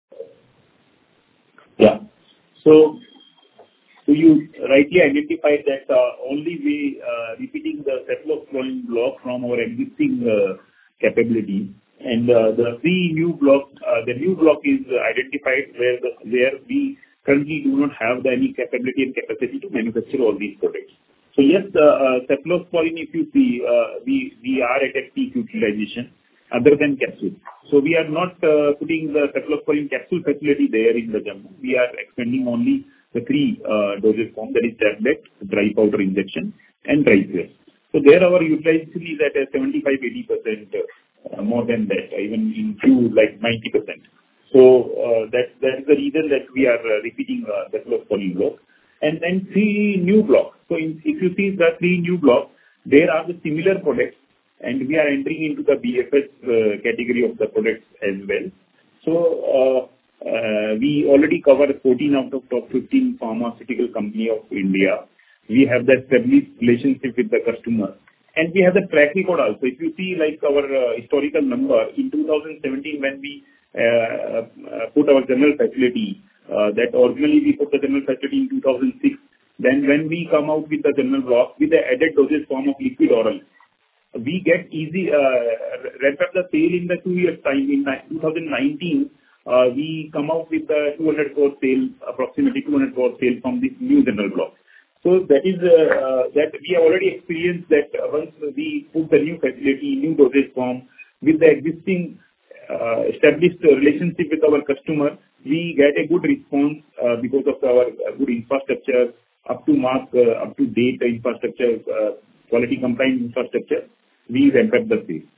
Yeah. So, so you rightly identified that uh, only we uh, repeating the cephalosporin block from our existing uh, capability. And uh, the three new blocks, uh, the new block is uh, identified where the, where we currently do not have the, any capability and capacity to manufacture all these products. So yes, the uh, cephalosporin, if you see, uh, we we are at a peak utilization other than capsule. So we are not uh, putting the cephalosporin capsule facility there in the Jammu. We are expanding only the three uh, dosage form, that is tablet, dry powder injection, and dry pill. So there our utilization is at a seventy-five to eighty percent. Uh, Uh, more than that, even in few like ninety percent. So uh, that that is the reason that we are uh, repeating uh, the cephalosporin block. And then three new blocks. So in, if you see the three new blocks, there are the similar products, and we are entering into the B F S uh, category of the products as well. So uh, uh, we already cover fourteen out of top fifteen pharmaceutical company of India. We have that established relationship with the customer. And we have the track record also. If you see like our uh, historical number in two thousand seventeen when we uh, uh, put our general facility, uh, that originally we put the general facility in two thousand six. Then when we come out with the general block with the added dosage form of liquid oral, we get easy uh, ramp up the sale in the two years time. In two thousand nineteen, uh, we come out with the two hundred crore sale, approximately two hundred crore sale from this new general block. So that is uh, uh, that we have already experienced that uh, once we put the new facility, new dosage form with the existing uh, established relationship with our customer, we get a good response uh, because of our uh, good infrastructure, up to mark, uh, up to date infrastructure, uh, quality compliant infrastructure. We ramp up the sales.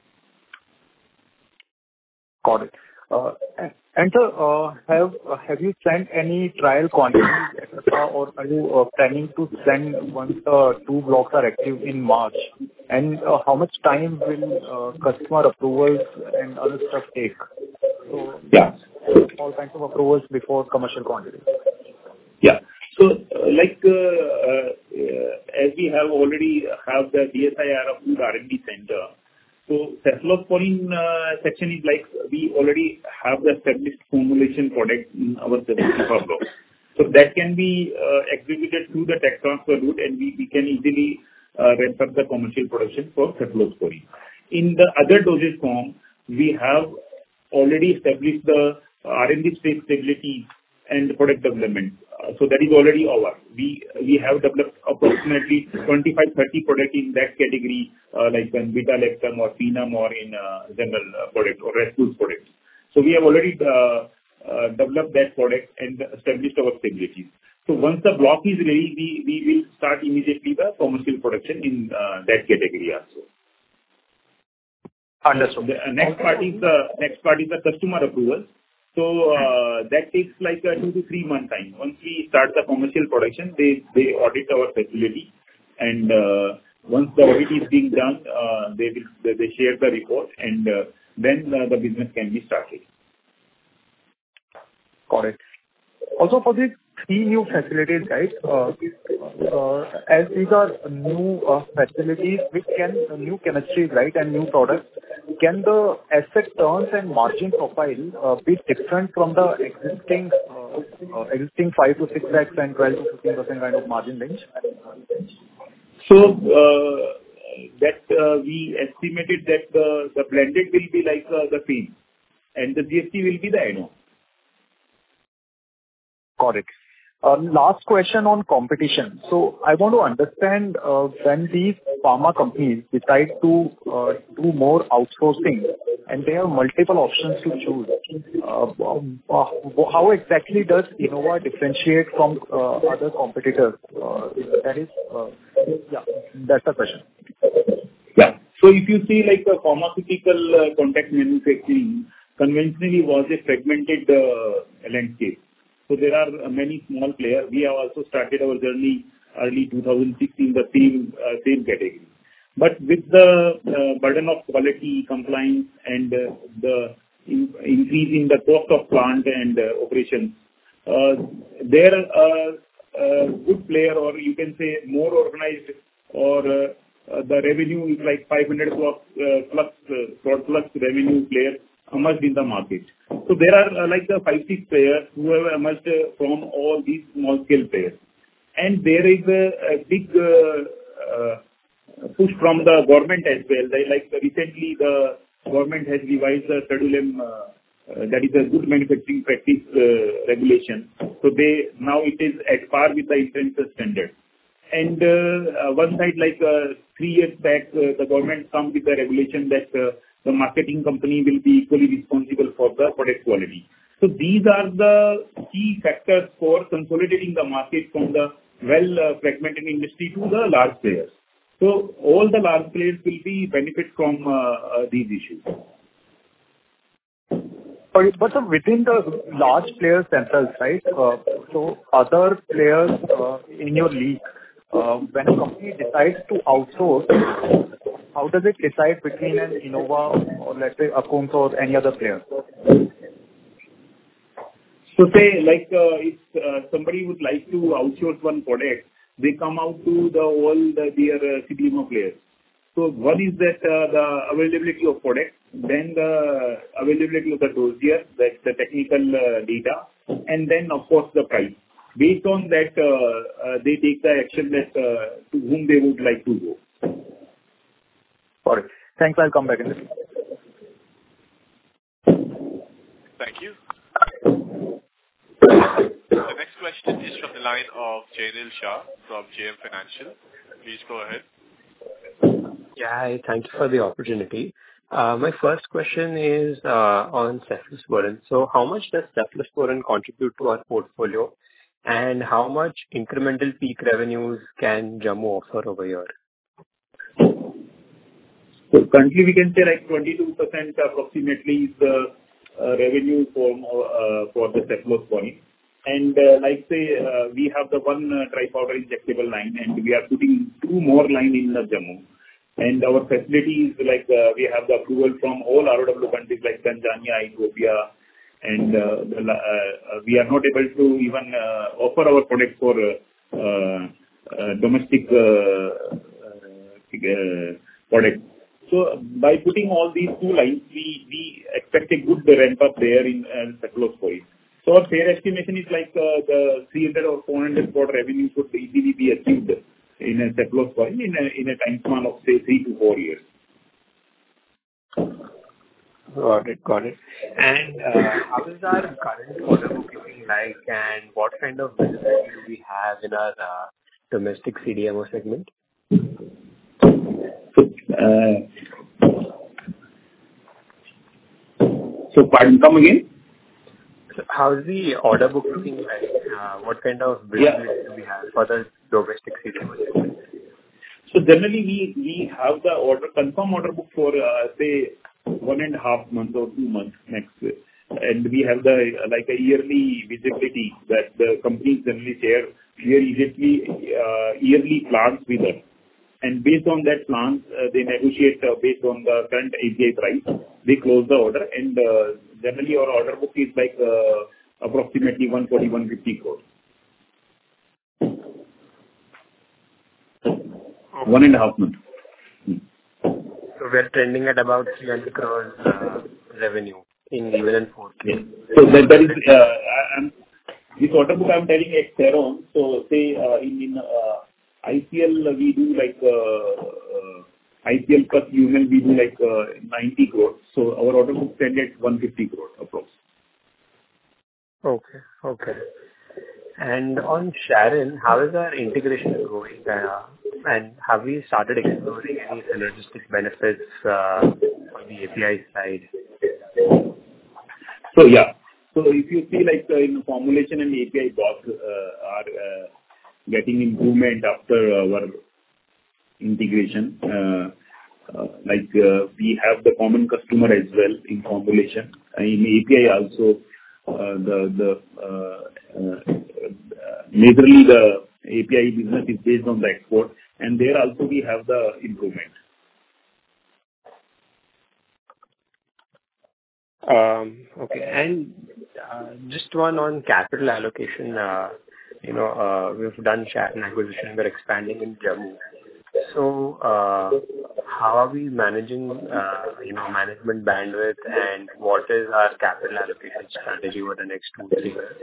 Got it. Uh, And sir, uh, have uh, have you sent any trial quantities, et cetera, or are you uh, planning to send once the two blocks are active in March? And uh, how much time will uh, customer approvals and other stuff take? So yeah, all kinds of approvals before commercial quantity. Yeah. So, uh, like uh, uh, as we have already have the D S I R approved R and D center. So cephalosporin uh, section is like we already have the established formulation product in our cephalosporin block. So that can be uh, executed through the tech transfer route, and we, we can easily uh, ramp up the commercial production for cephalosporin. In the other dosage form, we have already established the R and D stage stability and product development. Uh, so that is already over. We we have developed approximately twenty-five to thirty products in that category, uh, like in beta-lactam or phenum or in uh, general uh, product or rescue products. So we have already uh, uh, developed that product and established our stabilities. So once the block is ready, we, we will start immediately the commercial production in uh, that category also. Understood. The uh, next part is the next part is the customer approval. So uh, that takes like a two to three month time. Once we start the commercial production, they they audit our facility, and uh, once the audit is being done, uh, they will they, they share the report, and uh, then uh, the business can be started. Got it. Also for the three new facilities, right? Uh, uh, as these are new uh, facilities which can uh, new chemistries, right, and new products, can the asset turns and margin profile uh, be different from the existing uh, uh, existing five to six x and twelve to fifteen percent kind of margin range? So uh, that uh, we estimated that the the blended will be like uh, the same, and the G S T will be the add-on. Got it. Uh, Last question on competition. So I want to understand uh, when these pharma companies decide to uh, do more outsourcing and they have multiple options to choose, uh, uh, how exactly does Innova differentiate from uh, other competitors? Uh, That is, uh, yeah, that's the question. Yeah. So if you see like a pharmaceutical uh, contract manufacturing conventionally was a fragmented uh, landscape. So there are many small players. We have also started our journey early two thousand six in the same uh, same category. But with the uh, burden of quality, compliance, and uh, the in, increase in the cost of plant and uh, operations, uh, there are a good player, or you can say more organized, or uh, uh, the revenue is like five hundred plus uh, plus uh, plus revenue players emerged in the market. So there are uh, like the five, six players who have emerged uh, from all these small scale players. And there is a, a big uh, uh, push from the government as well. They, like recently the government has revised the Schedule uh, uh, that is a good manufacturing practice uh, regulation. So they now it is at par with the international standard. And uh, uh, one side, like uh, three years back, uh, the government come with the regulation that uh, the marketing company will be equally responsible for the product quality. So these are the key factors for consolidating the market from the well uh, fragmented industry to the large players. So all the large players will be benefit from uh, uh, these issues. But, but so within the large players themselves, right? Uh, so other players uh, in your league, uh, when a company decides to outsource, how does it decide between an Innova or let's say Akums or any other player? So say like uh, if uh, somebody would like to outsource one product, they come out to the all the, their uh, C D M O players. So one is that uh, the availability of product, then the availability of the dossier, that's the technical uh, data, and then of course the price. Based on that, uh, uh, they take the action that uh, to whom they would like to go. Got it. Thanks. I'll come back in this. Thank you. The next question is from the line of Jainil Shah from J M Financial. Please go ahead. Yeah, hi. Thank you for the opportunity. Uh, my first question is uh, on cephalosporin. So how much does cephalosporin contribute to our portfolio, and how much incremental peak revenues can Jammu offer over here? So currently we can say like twenty-two percent approximately is the uh, revenue for, uh, for the cephalosporin. And uh, like say, uh, we have the one uh, dry powder injectable line, and we are putting two more line in the Jammu. And our facilities, like uh, we have the approval from all R O W countries like Tanzania, Ethiopia, and uh, the, uh, we are not able to even uh, offer our product for uh, uh, domestic uh, uh, product. So by putting all these two lines, we, we expect a good ramp up there in uh, cephalosporin. So our fair estimation is like uh, the three hundred or four hundred crore revenue should easily be achieved in a cephalosporin in a, in a time span of say three to four years. Got it, got it. And uh, how is our current order book looking like, and what kind of visibility do we have in our uh, domestic C D M O segment? So, uh, so pardon, come again? So how's the order book looking like? Uh, what kind of visibility yeah. do we have for the domestic C D M O segment? So generally, we, we have the order confirm order book for uh, say one and a half months or two months next, and we have the like a yearly visibility that the companies generally share share yearly uh, yearly plans with us, and based on that plans, uh, they negotiate uh, based on the current A P I price. They close the order, and uh, generally our order book is like uh, approximately one forty to one fifty crores. One and a half months. Hmm. So we're trending at about three hundred crores uh, revenue in even in four K. So that, that is, uh, I, I'm, this order book I'm telling Exteron. So say uh, in, in uh, I C L we do like uh, uh, I C L plus Human we do like uh, ninety crores. So our order book stand at one fifty crores approx. Okay, okay. And on Sharon, how is our integration going? Uh, and have we started exploring any synergistic benefits uh, on the A P I side? So yeah. So if you see like uh, in formulation and A P I both uh, are uh, getting improvement after our integration. Uh, uh, like uh, we have the common customer as well in formulation. In A P I also, uh, the the uh, uh, majorly the A P I business is based on the export, and there also we have the improvement. Um, okay, and uh, just one on capital allocation. Uh, you know, uh, we've done Sharon acquisition. We're expanding in Jammu. So, uh, how are we managing, uh, you know, management bandwidth, and what is our capital allocation strategy over the next two, three years?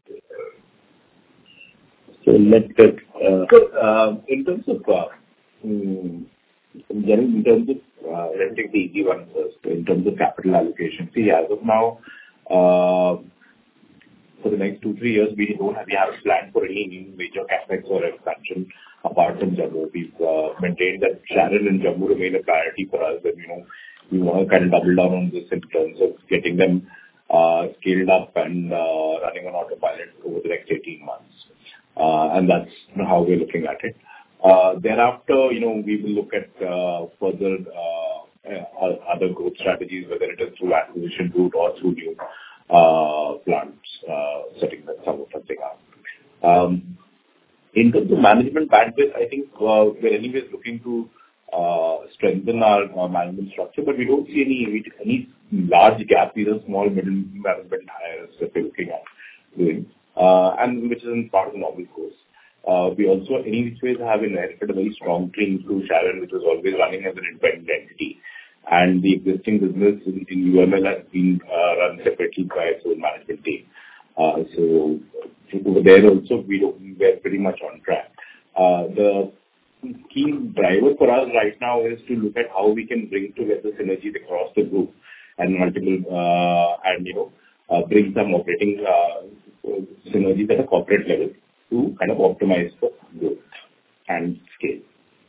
So let's get, uh, so, uh, in terms of, uh, um, in general, in terms of, uh, let's take the easy one first, in terms of capital allocation. See, as of now, uh, for the next two, three years, we don't have, we haven't planned for any new major capex or expansion apart from Jammu. We've uh, maintained that Sharon and Jammu remain a priority for us, and, you know, we want to kind of double down on this in terms of getting them uh, scaled up and uh, running on autopilot over the next eighteen months. Uh, and that's how we're looking at it. Uh, thereafter, you know, we will look at uh, further uh, uh, other growth strategies, whether it is through acquisition route or through new uh, plants, uh, setting that some of something up. Um, in terms of management bandwidth, I think uh, we're anyways looking to uh, strengthen our, our management structure, but we don't see any any large gap, either small, middle management hires that we're looking at doing, uh, and which is in part of the normal course. Uh, we also, any which ways, have inherited a very strong team through Sharon, which was always running as an independent entity. And the existing business in, in U M L has been uh, run separately by its own management team. Uh, so over there also, we don't, we're pretty much on track. Uh, the key driver for us right now is to look at how we can bring together synergies across the group and multiple, uh, and, you know, uh, bring some operating uh, synergies at a corporate level to kind of optimize for growth and scale.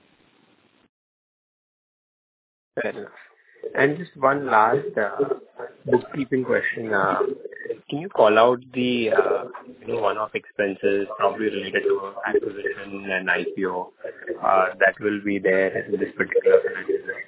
Fair enough. And just one last uh, bookkeeping question. Uh, Can you call out the uh, you know, one-off expenses probably related to acquisition and I P O uh, that will be there in this particular financial year?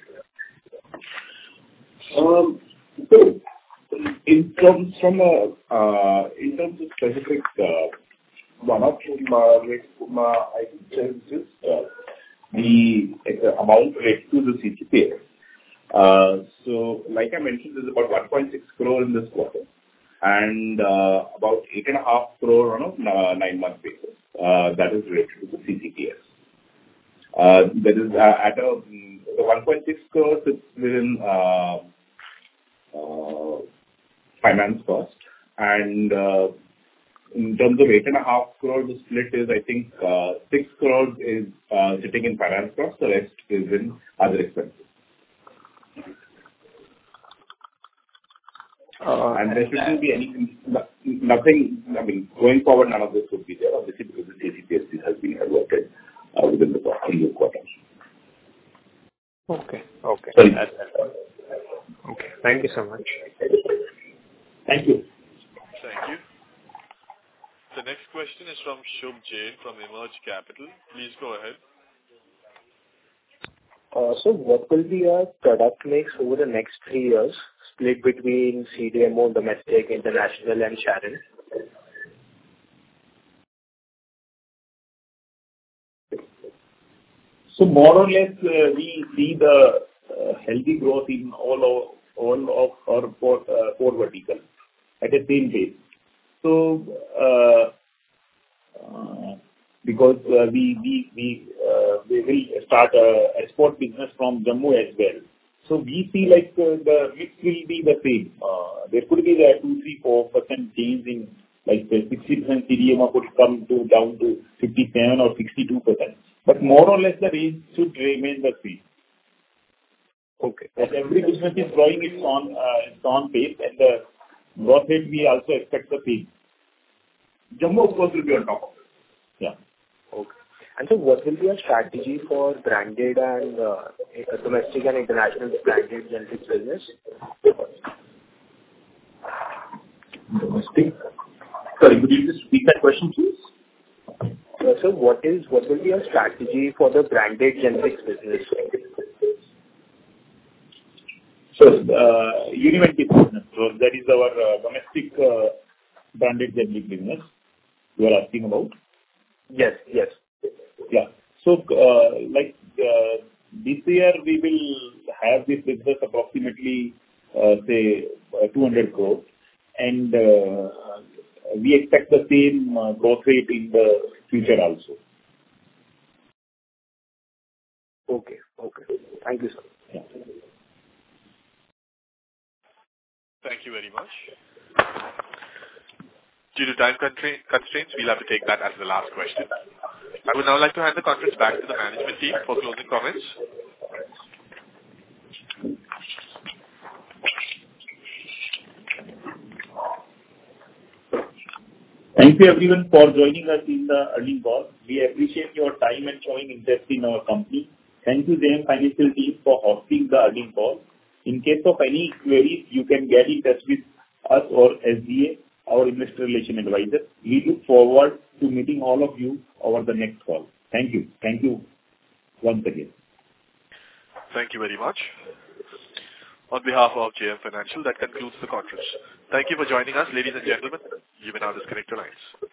Um, so in terms from a, uh, in terms of specific uh, one-off, uh, I think it's just uh, the, the amount related to the C C P S. Uh, so, like I mentioned, there's about one point six crore in this quarter, and uh, about eight and a half crore on a uh, nine-month basis. Uh, that is related to the C C P S. Uh, that is uh, at a the one point six crore sits within uh, uh, finance cost, and uh, in terms of eight and a half crore, the split is, I think, uh, six crores is uh, sitting in finance cost, the rest is in other expenses. Uh, and there shouldn't be anything, nothing, I mean, going forward, none of this would be there, obviously, because the C C P S has been averted uh, within the previous quarter. Okay. Okay. Sorry. That's, that's, okay. Thank you so much. Thank you. Thank you. The next question is from Shubh Jain from Emerge Capital. Please go ahead. Uh, so what will be our product mix over the next three years, split between C D M O, domestic, international, and Sharon? So more or less, uh, we see the uh, healthy growth in all of, all of our four, uh, four verticals at the same pace. So, uh, uh, because uh, we we we uh, we will start a export business from Jammu as well. So we see like uh, the mix will be the same. Uh, there could be the two, three, four percent change in like the sixty percent C D M O could come to down to fifty-seven or sixty-two percent. But more or less the range should remain the same. Okay. As every business is growing its own uh, its own pace, and the growth rate we also expect the same. Jammu, of course, will be on top of it. Yeah. Okay. And so what will be a strategy for branded and uh, domestic and international branded generics business? Domestic? Sorry, could you just repeat that question, please? Uh, so what is what will be a strategy for the branded generics business? So, uh, Univenty business. So that is our uh, domestic uh, branded generic business you are asking about? Yes, yes. Yeah. So, uh, like, uh, this year we will have this business approximately, uh, say, uh, two hundred crores, and uh, we expect the same uh, growth rate in the future also. Okay, okay. Thank you, sir. Yeah. Thank you very much. Due to time constraints, we'll have to take that as the last question. I would now like to hand the conference back to the management team for closing comments. Thank you everyone for joining us in the earnings call. We appreciate your time and showing interest in our company. Thank you, J M Financial team, for hosting the earnings call. In case of any queries, you can get in touch with us or S G A, our investor relation advisor. We look forward to meeting all of you over the next call. Thank you. Thank you once again. Thank you very much. On behalf of J M Financial, that concludes the conference. Thank you for joining us, ladies and gentlemen. You may now disconnect your lines.